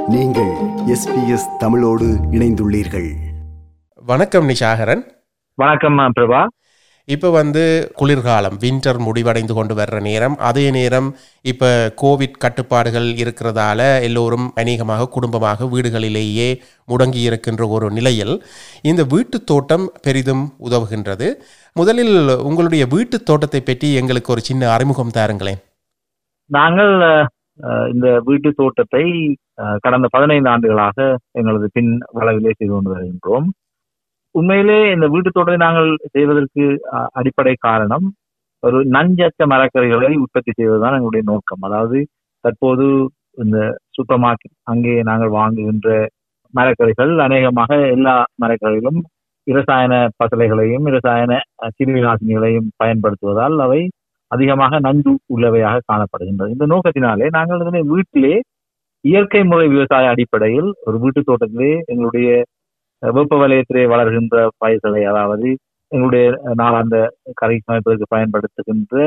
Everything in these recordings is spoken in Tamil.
நீங்கள் SBS தமிழோடு இணைந்துள்ளீர்கள். வணக்கம் நிஷாகரன். வணக்கம் பிரபா. இப்போ குளிர்காலம், வின்டர் முடிவடைந்து கொண்டு வர்ற நேரம். அதே நேரம் இப்போ கோவிட் கட்டுப்பாடுகள் இருக்கிறதால எல்லோரும் அநேகமாக குடும்பமாக வீடுகளிலேயே முடங்கி இருக்கின்ற ஒரு நிலையில் இந்த வீட்டு தோட்டம் பெரிதும் உதவுகின்றது. முதலில் உங்களுடைய வீட்டு தோட்டத்தை பற்றி எங்களுக்கு ஒரு சின்ன அறிமுகம் தாருங்களேன். நாங்கள் இந்த வீட்டு தோட்டத்தை கடந்த 15 ஆண்டுகளாக எங்களது பின் வளவிலே செய்து கொண்டு வருகின்றோம். உண்மையிலே இந்த வீட்டு தோட்டத்தை நாங்கள் செய்வதற்கு அடிப்படை காரணம் ஒரு நஞ்சற்ற மரக்கறிகளை உற்பத்தி செய்வதுதான் எங்களுடைய நோக்கம். அதாவது தற்போது இந்த சூப்பர் மார்க்கெட் அங்கே நாங்கள் வாங்குகின்ற மரக்கறிகள் அநேகமாக எல்லா மரக்கறிகளும் இரசாயன பசலைகளையும் இரசாயன கிருமி நாசினிகளையும் பயன்படுத்துவதால் அவை அதிகமாக நஞ்சு உள்ளவையாக காணப்படுகின்றது. இந்த நோக்கத்தினாலே நாங்கள் இதனை வீட்டிலே இயற்கை முறை விவசாய அடிப்படையில் ஒரு வீட்டு தோட்டத்திலே எங்களுடைய வெப்ப வலயத்திலே வளர்கின்ற பயிர்களை, அதாவது எங்களுடைய நாளாந்த கறி சமைப்பதற்கு பயன்படுத்துகின்ற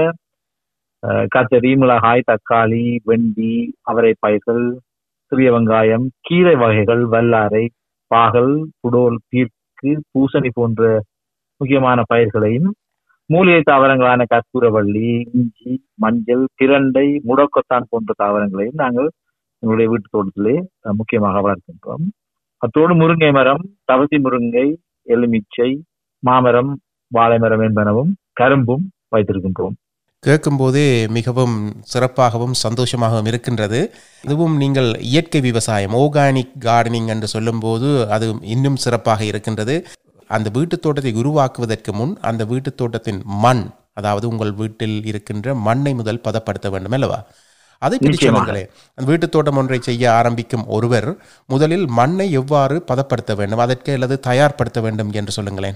கத்தரி, மிளகாய், தக்காளி, வெண்டி, அவரை பயிர்கள், சிறிய வெங்காயம், கீரை வகைகள், வல்லாரை, பாகல், புடோல், பீர்க்கு, பூசணி போன்ற முக்கியமான பயிர்களையும், மூலிகை தாவரங்களான கற்பூரவள்ளி, இஞ்சி, மஞ்சள், பிரண்டை, முடக்கத்தான் போன்ற தாவரங்களையும் நாங்கள் எங்களுடைய வீட்டு தோட்டத்திலே முக்கியமாக வளர்க்கின்றோம். அத்தோடு முருங்கை மரம், தவசி முருங்கை, எலுமிச்சை, மாமரம், வாழை மரம் என்பனவும் கரும்பும் வைத்திருக்கின்றோம். கேட்கும்போதே மிகவும் சிறப்பாகவும் சந்தோஷமாகவும் இருக்கின்றது. இதுவும் நீங்கள் இயற்கை விவசாயம், ஆர்கானிக் கார்டனிங் என்று சொல்லும்போது அது இன்னும் சிறப்பாக இருக்கின்றது. அந்த வீட்டு தோட்டத்தை உருவாக்குவதற்கு முன் அந்த வீட்டு தோட்டத்தின் மண், அதாவது உங்கள் வீட்டில் இருக்கின்ற மண்ணை முதல் பதப்படுத்த வேண்டும் அல்லவா? அதை பற்றி சொல்லுங்களேன். அந்த வீட்டு தோட்டம் ஒன்றை செய்ய ஆரம்பிக்கும் ஒருவர் முதலில் மண்ணை எவ்வாறு பதப்படுத்த வேண்டும், அதற்கு அல்லது தயார்படுத்த வேண்டும் என்று சொல்லுங்களேன்.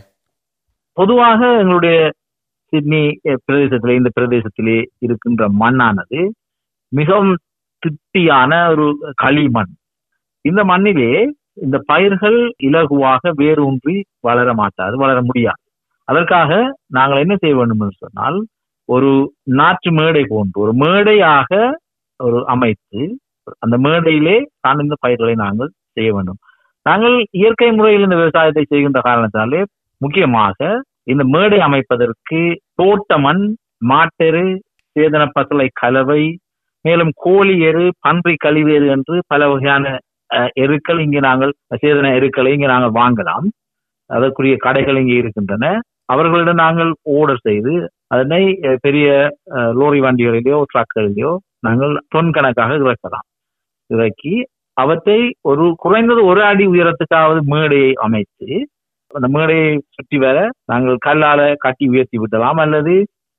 பொதுவாக எங்களுடைய சிட்னி பிரதேசத்திலே, இந்த பிரதேசத்திலே இருக்கின்ற மண்ணானது மிகவும் திட்டியான ஒரு களிமண். இந்த மண்ணிலே இந்த பயிர்கள் இலகுவாக வேரூன்றி வளர மாட்டாது, வளர முடியாது. அதற்காக நாங்கள் என்ன செய்ய வேண்டும் என்று சொன்னால், ஒரு நாற்று மேடை போன்று ஒரு மேடையாக ஒரு அமைத்து அந்த மேடையிலே சார்ந்த பயிர்களை நாங்கள் செய்ய வேண்டும். நாங்கள் இயற்கை முறையில் இந்த விவசாயத்தை செய்கின்ற காரணத்தினாலே முக்கியமாக இந்த மேடை அமைப்பதற்கு தோட்ட மண், மாட்டெரு, சேதன பசலை கலவை, மேலும் கோழி எரு, பன்றி கழிவேறு என்று பல வகையான எருக்கள் இங்கே நாங்கள், சேதன எருக்களை இங்கே நாங்கள் வாங்கலாம். அதற்குரிய கடைகள் இங்கே இருக்கின்றன. அவர்களிடம் நாங்கள் ஆர்டர் செய்து அதனை பெரிய லோரி வண்டிகளிலேயோ ட்ரக்குகளிலேயோ நாங்கள் தொன் கணக்காக இறக்கலாம். இறக்கி அவற்றை ஒரு குறைந்தது 1 அடி உயரத்துக்காவது மேடையை அமைத்து அந்த மேடையை சுற்றி வர நாங்கள் கல்லால கட்டி உயர்த்தி விடலாம், அல்லது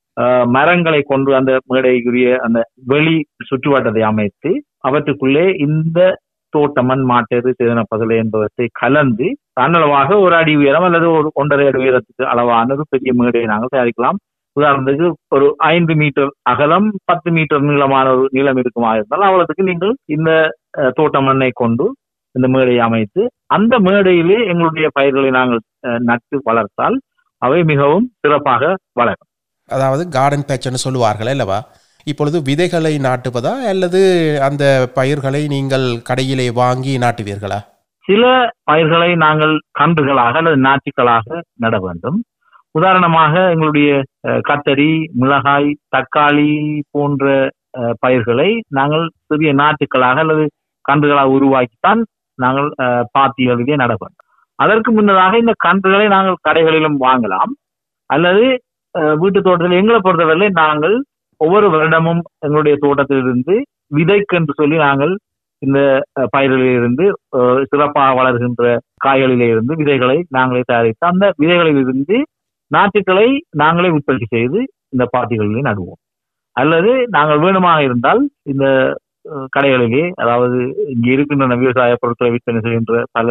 மரங்களை கொண்டு அந்த மேடைக்குரிய அந்த வெளி சுற்றுவட்டத்தை அமைத்து அவற்றுக்குள்ளே இந்த தோட்டமண், மாட்டேறு, சேதன பசலை என்பவற்றை கலந்து தன்னளவாக 1 அடி உயரம் அல்லது ஒரு 1.5 அடி உயரத்துக்கு அளவான ஒரு பெரிய மேடையை நாங்கள் தயாரிக்கலாம். உதாரணத்துக்கு ஒரு 5 மீட்டர் அகலம், 10 மீட்டர் நீளமான ஒரு நீளம் இருக்குமா இருந்தால் அவ்வளவுக்கு நீங்கள் இந்த தோட்ட மண்ணை கொண்டு இந்த மேடையை அமைத்து அந்த மேடையிலே எங்களுடைய பயிர்களை நாங்கள் நட்டு வளர்த்தால் அவை மிகவும் சிறப்பாக வளரும். அதாவது கார்டன் பேட்ச்னு சொல்லுவார்கள் அல்லவா? இப்பொழுது விதைகளை நாட்டுவதா அல்லது அந்த பயிர்களை நீங்கள் கடையிலே வாங்கி நாட்டுவீர்களா? சில பயிர்களை நாங்கள் கன்றுகளாக அல்லது நாற்றுகளாக நட வேண்டும். உதாரணமாக எங்களுடைய கத்தரி, மிளகாய், தக்காளி போன்ற பயிர்களை நாங்கள் சிறிய நாற்றுகளாக அல்லது கன்றுகளாக உருவாக்கித்தான் நாங்கள் பாத்திகளிலே நட வேண்டும். அதற்கு முன்னதாக இந்த கன்றுகளை நாங்கள் கடைகளிலும் வாங்கலாம், அல்லது வீட்டு தோட்டத்தில் எங்களை பொறுத்தவரை நாங்கள் ஒவ்வொரு வருடமும் எங்களுடைய தோட்டத்திலிருந்து விதைக்கு என்று சொல்லி நாங்கள் இந்த பயிர்களிலிருந்து சிறப்பாக வளர்கின்ற காய்களிலே இருந்து விதைகளை நாங்களே தயாரித்து அந்த விதைகளிலிருந்து நாற்றுக்களை நாங்களே உற்பத்தி செய்து இந்த பாத்திகளிலே நடுவோம். அல்லது நாங்கள் வேணுமாக இருந்தால் இந்த கடைகளிலே, அதாவது இங்கே இருக்கின்றன விவசாய பொருட்களை விற்பனை செய்கின்ற பல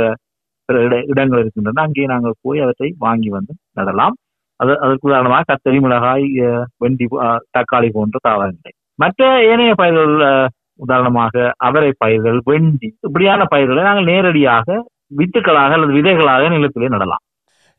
இடங்கள் இருக்கின்றன, அங்கே நாங்கள் போய் அவற்றை வாங்கி வந்து நடலாம். அதற்கு உதாரணமாக கத்தரி, மிளகாய், வெண்டி, தக்காளி போன்ற தாவரங்களை. மற்ற ஏனைய பயிர்கள், உதாரணமாக அவரை பயிர்கள், வெண்டி, இப்படியான பயிர்களை நாங்கள் நேரடியாக வித்துக்களாக அல்லது விதைகளாக நிலத்திலே நடலாம்.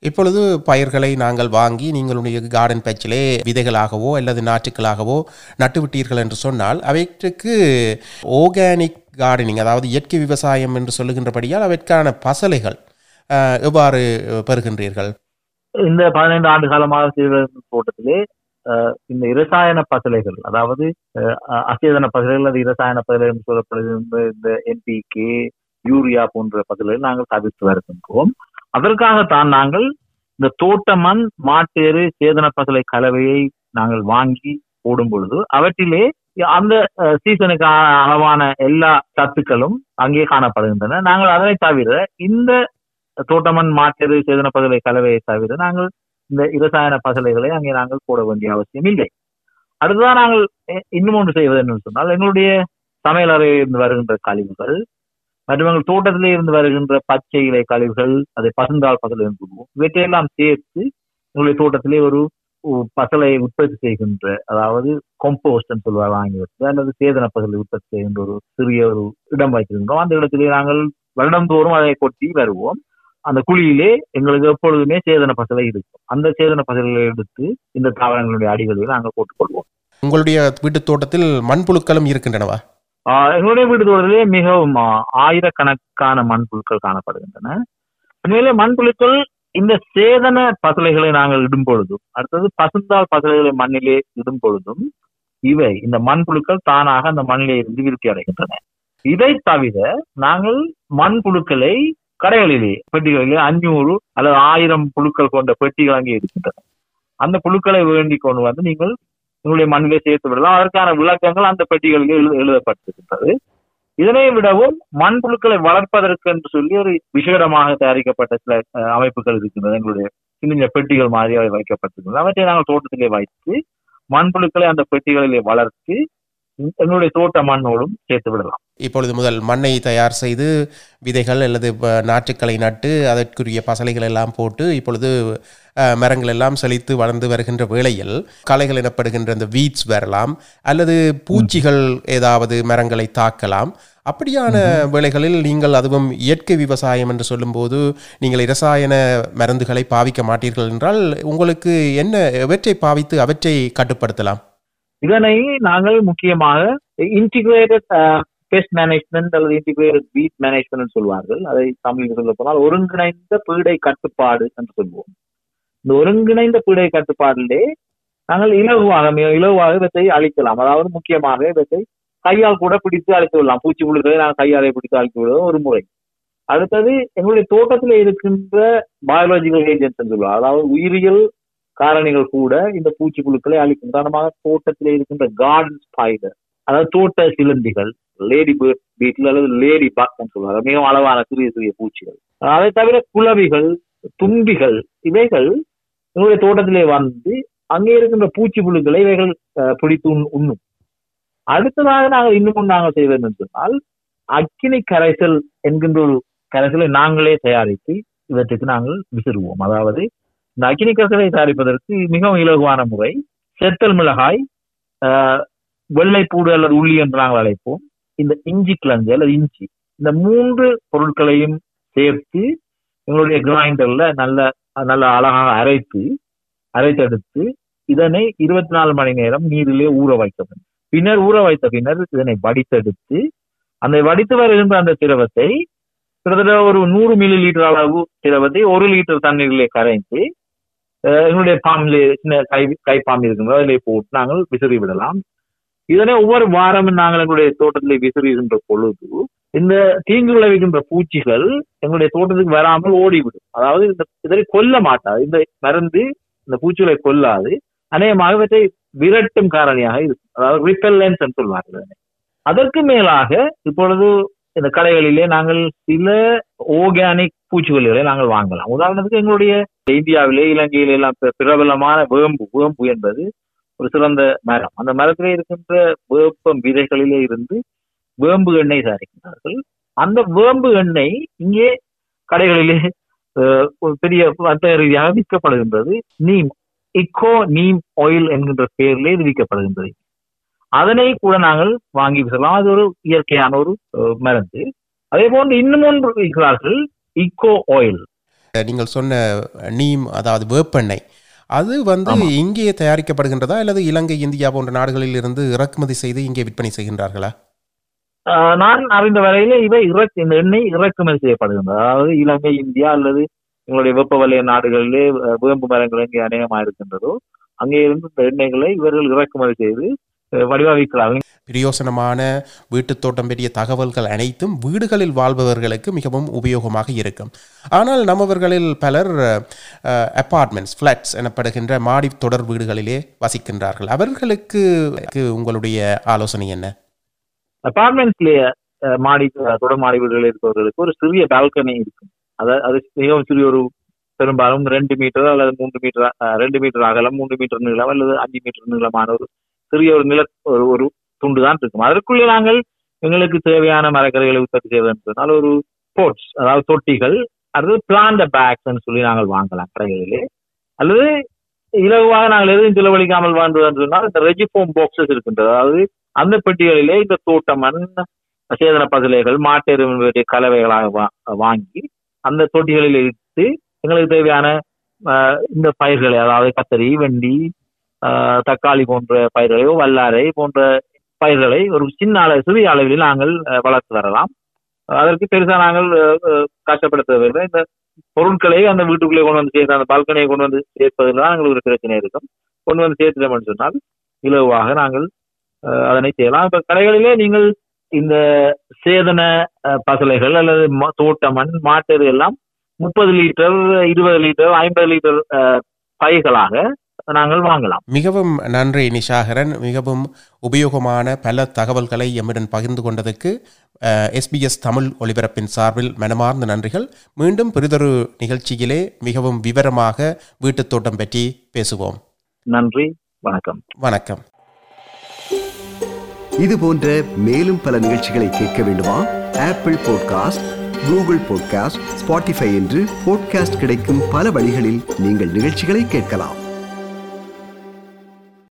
இப்பொழுது பயிர்களை நாங்கள் வாங்கி நீங்களுடைய கார்டன் பேச்சிலே விதைகளாகவோ அல்லது நாற்றுக்களாகவோ நட்டுவிட்டீர்கள் என்று சொன்னால் அவற்றுக்கு ஆர்கானிக் கார்டனிங், அதாவது இயற்கை விவசாயம் என்று சொல்லுகின்றபடியால் அவற்றுக்கான பசலைகள் எவ்வாறு பெறுகின்றீர்கள்? இந்த 15 ஆண்டு காலமாக செய்த தோட்டத்திலே இந்த இரசாயன பசலைகள், அதாவது அசேதன பசலைகள், அது இரசாயன பசலை என்று சொல்லப்படுகின்ற இந்த NPK, யூரியா போன்ற பசலைகள் நாங்கள் தவிர்த்து வருகின்றோம். அதற்காகத்தான் நாங்கள் இந்த தோட்ட மண், மாட்டேறு, சேதன பசலை கலவையை நாங்கள் வாங்கி போடும் பொழுது அவற்றிலே அந்த சீசனுக்கு அளவான எல்லா சத்துக்களும் அங்கே காணப்படுகின்றன. நாங்கள் அதனை தவிர இந்த தோட்டமண், மாட்டேறு, சேதன பசலை கலவையை தவிர நாங்கள் இந்த இரசாயன பசலைகளை அங்கே நாங்கள் போட வேண்டிய அவசியம் இல்லை. அடுத்ததான் நாங்கள் இன்னும் ஒன்று செய்வது என்னன்னு சொன்னால், எங்களுடைய சமையல் அறையில் இருந்து வருகின்ற கழிவுகள் மற்றும் எங்கள் தோட்டத்திலே இருந்து வருகின்ற பச்சை இலை கழிவுகள், அதை பசுந்தாள் பசலை என்று சொல்லுவோம், இவற்றையெல்லாம் சேர்த்து எங்களுடைய தோட்டத்திலே ஒரு பசலையை உற்பத்தி செய்கின்ற, அதாவது கொம்போஸ்ட் சொல்வார் ஆங்கிலத்தில், அல்லது சேதன பசலை உற்பத்தி செய்கின்ற ஒரு சிறிய ஒரு இடம் வைத்திருந்தோம். அந்த இடத்திலே நாங்கள் வருடந்தோறும் அதை கொட்டி வருவோம். அந்த குழியிலே எங்களுக்கு எப்பொழுதுமே சேதன பசலை இருக்கும். அந்த சேதன பசலைகளை எடுத்து இந்த தாவரங்களுடைய அடிகளில் நாங்கள் போட்டுக்கொள்வோம். உங்களுடைய வீட்டு தோட்டத்தில் மண்புழுக்களும் இருக்கின்றனவா? எங்களுடைய வீட்டு தோட்டத்திலே மிகவும் ஆயிரக்கணக்கான மண்புழுக்கள் காணப்படுகின்றன. உண்மையிலே மண்புழுக்கள் இந்த சேதன பசலைகளை நாங்கள் இடும் பொழுதும், அடுத்தது பசுந்தாள் பசலைகளை மண்ணிலே இடும் பொழுதும், இவை இந்த மண்புழுக்கள் தானாக அந்த மண்ணிலே இருந்து விருத்தி அடைகின்றன. இதை தவிர நாங்கள் மண்புழுக்களை கடைகளிலே, பெட்டிகளிலே 500 அல்லது 1000 புழுக்கள் கொண்ட பெட்டிகள் அங்கே இருக்கின்றன. அந்த புழுக்களை வேண்டி கொண்டு வந்து நீங்கள் உங்களுடைய மண்ணிலே சேர்த்து விடலாம். அதற்கான விளக்கங்கள் அந்த பெட்டிகளிலே எழுதப்பட்டிருக்கின்றது. இதனை விடவும் மண்புழுக்களை வளர்ப்பதற்கு என்று சொல்லி ஒரு விசேடமாக தயாரிக்கப்பட்ட சில அமைப்புகள் இருக்கின்றது. எங்களுடைய சின்ன பெட்டிகள் மாதிரி அவை வைக்கப்பட்டிருக்கின்றன. அவற்றை நாங்கள் தோட்டத்திலே வைத்து மண்புழுக்களை அந்த பெட்டிகளிலே வளர்த்து எங்களுடைய தோட்ட மண்ணோடும் சேர்த்து விடலாம். இப்பொழுது முதல் மண்ணை தயார் செய்து விதைகள் அல்லது நாற்றுக்களை நட்டு அதற்குரிய பசலைகள் எல்லாம் போட்டு இப்பொழுது மரங்கள் எல்லாம் செழித்து வளர்ந்து வருகின்ற வேளையில் களைகள் எனப்படுகின்ற இந்த வீட்ஸ் வரலாம், அல்லது பூச்சிகள் ஏதாவது மரங்களை தாக்கலாம். அப்படியான வேளைகளில் நீங்கள், அதுவும் இயற்கை விவசாயம் என்று சொல்லும்போது நீங்கள் இரசாயன மருந்துகளை பாவிக்க மாட்டீர்கள் என்றால் உங்களுக்கு என்ன, எவற்றை பாவித்து அவற்றை கட்டுப்படுத்தலாம்? இதனை நாங்கள் முக்கியமாக இன்டிகிரேட்டட் பெஸ்ட் மேனேஜ்மெண்ட் அல்லது இன்டிகிரேட்டட் வீட் மேனேஜ்மெண்ட் சொல்வார்கள். அதை தமிழில் சொல்ல போனால் ஒருங்கிணைந்த பீடை கட்டுப்பாடு என்று சொல்வோம். இந்த ஒருங்கிணைந்த பீடை கட்டுப்பாடிலே நாங்கள் இலகுவாக இவற்றை அழிக்கலாம். அதாவது முக்கியமாக இவற்றை கையால் கூட பிடித்து அழித்து விடலாம். பூச்சி புழுக்களை நாங்கள் கையாலை பிடித்து அழித்து விடுவது ஒரு முறை. அடுத்தது எங்களுடைய தோட்டத்தில் இருக்கின்ற பயாலஜிக்கல் ஏஜென்ட்ஸ் என்று சொல்லுவாங்க, அதாவது உயிரியல் காரணிகள் கூட இந்த பூச்சி புழுக்களை அழிக்கும். உதாரணமாக தோட்டத்திலே இருக்கின்ற கார்டன் ஸ்பைடர், அதாவது தோட்ட சிலந்திகள், லேடி பீட்டில் அல்லது லேடி பக் சொல்லுவாங்க, மிகவும் அளவான சிறிய சிறிய பூச்சிகள். அதை தவிர குளவிகள், தும்பிகள், இவைகள் எங்களுடைய தோட்டத்திலே வந்து அங்கே இருக்கின்ற பூச்சி புழுக்களை இவைகள் பிடித்து உண்ணும். அடுத்ததாக நாங்கள் செய்வது என்று சொன்னால், அக்கினி கரைசல் என்கின்ற ஒரு கரைசலை நாங்களே தயாரித்து இவற்றுக்கு நாங்கள் விசிறுவோம். அதாவது இந்த அக்கினி கரைசலை தயாரிப்பதற்கு மிகவும் இலகுவான முறை, செத்தல் மிளகாய், வெள்ளைப்பூடு அல்லது உள்ளி என்று நாங்கள் அழைப்போம், இந்த இஞ்சி கிழங்கு அல்லது இஞ்சி, இந்த 3 பொருட்களையும் சேர்த்து எங்களுடைய கிரைண்டர்ல நல்ல அழகாக அரைத்தெடுத்து இதனை 24 மணி நேரம் நீரிலே ஊற வைக்க வேண்டும். பின்னர் ஊற வைத்த பின்னர் இதனை வடித்தெடுத்து அந்த வடித்து வருகின்ற அந்த திரவத்தை கிட்டத்தட்ட ஒரு 100 மில்லி லிட்டர் அளவு திரவத்தை 1 லிட்டர் தண்ணீரிலே கரைந்து எங்களுடைய பாம்பிலே, சின்ன கை பாம்பு இருக்கின்றோம், அதிலே போட்டு நாங்கள் விசிறி விடலாம். இதனை ஒவ்வொரு வாரமும் நாங்கள் எங்களுடைய தோட்டத்திலே விசிறுகின்ற பொழுது இந்த தீங்கு விளைவிக்கின்ற பூச்சிகள் எங்களுடைய தோட்டத்துக்கு வராமல் ஓடிவிடும். அதாவது இதனை கொல்ல மாட்டாது, இந்த மருந்து இந்த பூச்சிகளை கொல்லாது, அநேகமாக இவற்றை விரட்டும் காரணியாக இருக்கும். அதாவது ரிப்பெல்லன்ஸ் என்று சொல்வார்கள். அதற்கு மேலாக இப்பொழுது இந்த கடைகளிலே நாங்கள் சில ஆர்கானிக் பூச்சிக்கொல்லிகளை நாங்கள் வாங்கலாம். உதாரணத்துக்கு எங்களுடைய இந்தியாவிலே, இலங்கையில எல்லாம் பிரபலமான வேம்பு என்பது ஒரு சிறந்த மரம். அந்த மரத்திலே இருக்கின்ற வேப்பம் விதைகளிலே இருந்து வேம்பு எண்ணெய் தயாரிக்கிறார்கள். அந்த வேம்பு எண்ணெய் இங்கே கடைகளிலே பெரிய வர்த்தக ரீதியாக விற்கப்படுகின்றது. நீம் ஆயில் என்கின்ற பெயரிலே இது விற்கப்படுகின்றது. அதனை கூட நாங்கள் வாங்கி விசலாம். அது ஒரு இயற்கையான ஒரு மருந்து. அதே போன்று இன்னும் ஒன்று இருக்கிறார்கள், இக்கோ ஆயில். நீங்கள் சொன்ன நீம், அதாவது வேப்பெண்ணெய், அது இங்கே தயாரிக்கப்படுகின்றதா அல்லது இலங்கை, இந்தியா போன்ற நாடுகளில் இருந்து இறக்குமதி செய்து இங்கே விற்பனை செய்கின்றார்களா? நான் அறிந்த வரையில இவை இந்த எண்ணெய் இறக்குமதி செய்யப்படுகின்றது. அதாவது இலங்கை, இந்தியா அல்லது எங்களுடைய வெப்ப வலய நாடுகளிலே வேம்பு மரங்கள் எங்கே அநேகமாக இருக்கின்றதோ அங்கே இருந்து இந்த எண்ணெய்களை இவர்கள் இறக்குமதி செய்து வடிவமைக்கிறார்கள். பிரயோசனமான வீட்டுத் தோட்டம் பற்றிய தகவல்கள் அனைத்தும் வீடுகளில் வாழ்பவர்களுக்கு மிகவும் உபயோகமாக இருக்கும். ஆனால் நம்மவர்களில் பலர் அப்பார்ட்மெண்ட்ஸ், ஃபிளாட்ஸ் எனப்படுகின்ற மாடி தொடர் வீடுகளிலே வசிக்கின்றார்கள். அவர்களுக்கு உங்களுடைய ஆலோசனை என்ன? அப்பார்ட்மெண்ட்ஸ்லேயே தொடர் மாடி வீடுகளில் இருப்பவர்களுக்கு ஒரு சிறிய பால்கனி இருக்கும். அது மிகவும் சிறிய ஒரு, பெரும்பாலும் 2 மீட்டர் அல்லது 3 மீட்டர், 2 மீட்டர் அகலம், 3 மீட்டர் நீளம் அல்லது 5 மீட்டர் நீளமான ஒரு சிறிய ஒரு துண்டு தான் இருக்கும். அதற்குள்ளே நாங்கள் எங்களுக்கு தேவையான மரக்கறிகளை உற்பத்தி செய்வதற்கு சொன்னால் ஒரு போட்ஸ், அதாவது தொட்டிகள், அல்லது பிளான்ட் பேக்ஸ் சொல்லி நாங்கள் வாங்கலாம் கடைகளிலே. அல்லது இலகுவாக நாங்கள் எதுவும் செலவழிக்காமல் வாழ்ந்ததுன்னு சொன்னால் இந்த ரெஜிஃபோம் பாக்ஸஸ் இருக்கின்றது. அதாவது அந்த பெட்டிகளிலே இந்த தோட்டமண், சேதன பசலைகள், மாட்டெருமையுடைய கலவைகளாக வாங்கி அந்த தொட்டிகளில் இட்டு எங்களுக்கு தேவையான இந்த பயிர்களை, அதாவது கத்தரி, வெண்டி, தக்காளி போன்ற பயிர்களையோ, வல்லாரை போன்ற பயிர்களை ஒரு சிறிய அளவில் நாங்கள் வளர்த்து வரலாம். அதற்கு பெருசாக நாங்கள் கஷ்டப்பட தேவையில்லை. இந்த பொருட்களை அந்த வீட்டுக்குள்ளே கொண்டு வந்து சேர்த்து, அந்த பால்கனியை கொண்டு வந்து சேர்ப்பதில் தான் எங்களுக்கு ஒரு பிரச்சனை இருக்கும். கொண்டு வந்து சேர்த்துட்டோம்னு சொன்னால் இலவாக நாங்கள் அதனை செய்யலாம். இப்ப கடைகளிலே நீங்கள் இந்த சேதன பசலைகள் அல்லது தோட்டமண், மாட்டெரு எல்லாம் 30 லிட்டர், 20 லிட்டர், 50 லிட்டர் பைகளாக நாங்கள் வாங்கலாம். மிகவும் நன்றி நிஷாகரன். மிகவும் உபயோகமான பல தகவல்களை எம்முடன் பகிர்ந்து கொண்டதற்கு SBS தமிழ் ஒலிபரப்பின் சார்பில் மனமார்ந்த நன்றிகள். மீண்டும் பிறிதொரு நிகழ்ச்சியிலே மிகவும் விவரமாக வீட்டுத் தோட்டம் பற்றி பேசுவோம். நன்றி, வணக்கம். வணக்கம். இது போன்ற மேலும் பல நிகழ்ச்சிகளை கேட்க வேண்டுமா? Apple podcast, Google podcast, Spotify என்று பாட்காஸ்ட் கிடைக்கும் பல வழிகளில் நீங்கள் நிகழ்ச்சிகளை கேட்கலாம்.